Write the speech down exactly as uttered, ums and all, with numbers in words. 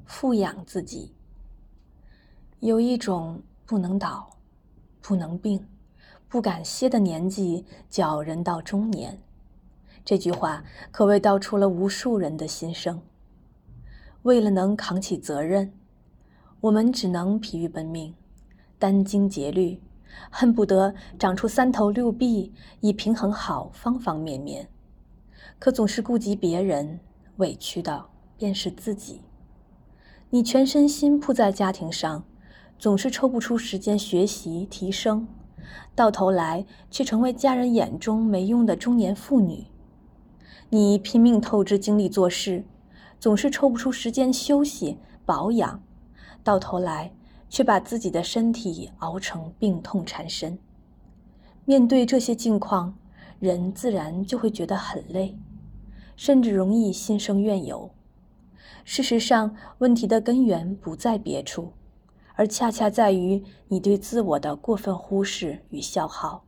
富养自己。有一种不能倒、不能病、不敢歇的年纪，叫人到中年。这句话可谓道出了无数人的心声。为了能扛起责任，我们只能疲于奔命，殚精竭虑，恨不得长出三头六臂，以平衡好方方面面。可总是顾及别人，委屈的便是自己。你全身心扑在家庭上，总是抽不出时间学习提升，到头来却成为家人眼中没用的中年妇女。你拼命透支精力做事，总是抽不出时间休息保养，到头来却把自己的身体熬成病痛缠身。面对这些境况，人自然就会觉得很累，甚至容易心生怨尤。事实上，问题的根源不在别处，而恰恰在于你对自我的过分忽视与消耗。